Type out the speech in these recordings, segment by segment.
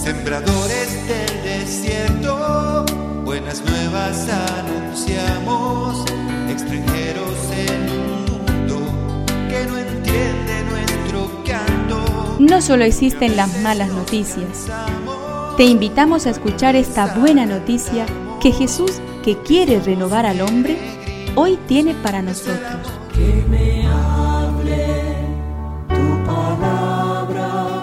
Sembradores del desierto, buenas nuevas anunciamos, extranjeros en un mundo que no entiende nuestro canto. No solo existen las malas noticias. Te invitamos a escuchar esta buena noticia que Jesús, que quiere renovar al hombre, hoy tiene para nosotros. Que me hable tu palabra,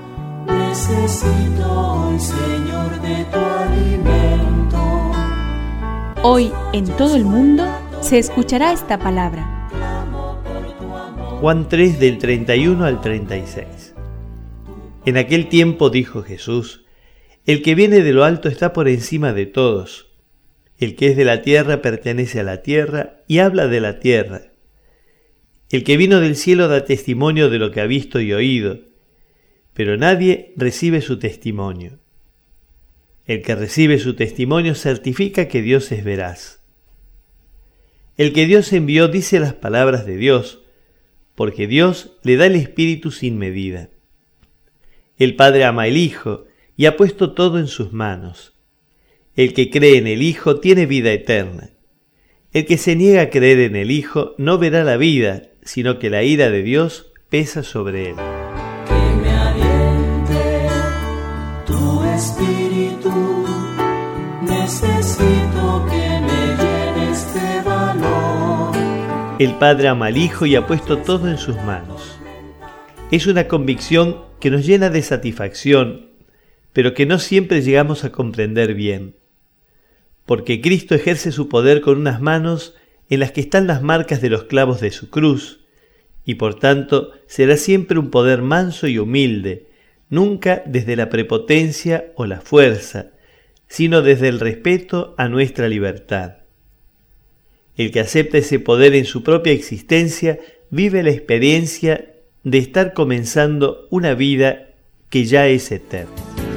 necesito hoy, Señor, de tu alimento. Hoy en todo el mundo se escuchará esta palabra. Juan 3 del 31 al 36. En aquel tiempo dijo Jesús: el que viene de lo alto está por encima de todos. El que es de la tierra pertenece a la tierra y habla de la tierra. El que vino del cielo da testimonio de lo que ha visto y oído, pero nadie recibe su testimonio. El que recibe su testimonio certifica que Dios es veraz. El que Dios envió dice las palabras de Dios, porque Dios le da el Espíritu sin medida. El Padre ama al Hijo y ha puesto todo en sus manos. El que cree en el Hijo tiene vida eterna. El que se niega a creer en el Hijo no verá la vida, sino que la ira de Dios pesa sobre él. Que me aliente tu espíritu, necesito que me llenes de valor. El Padre ama al Hijo y ha puesto todo en sus manos. Es una convicción que nos llena de satisfacción, pero que no siempre llegamos a comprender bien. Porque Cristo ejerce su poder con unas manos en las que están las marcas de los clavos de su cruz, y por tanto será siempre un poder manso y humilde, nunca desde la prepotencia o la fuerza, sino desde el respeto a nuestra libertad. El que acepta ese poder en su propia existencia vive la experiencia de estar comenzando una vida que ya es eterna.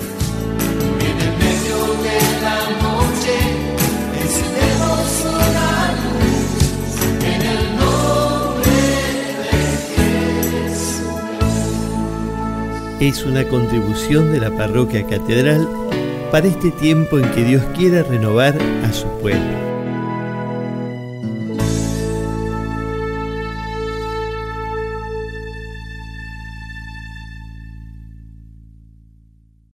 Es una contribución de la Parroquia Catedral para este tiempo en que Dios quiere renovar a su pueblo.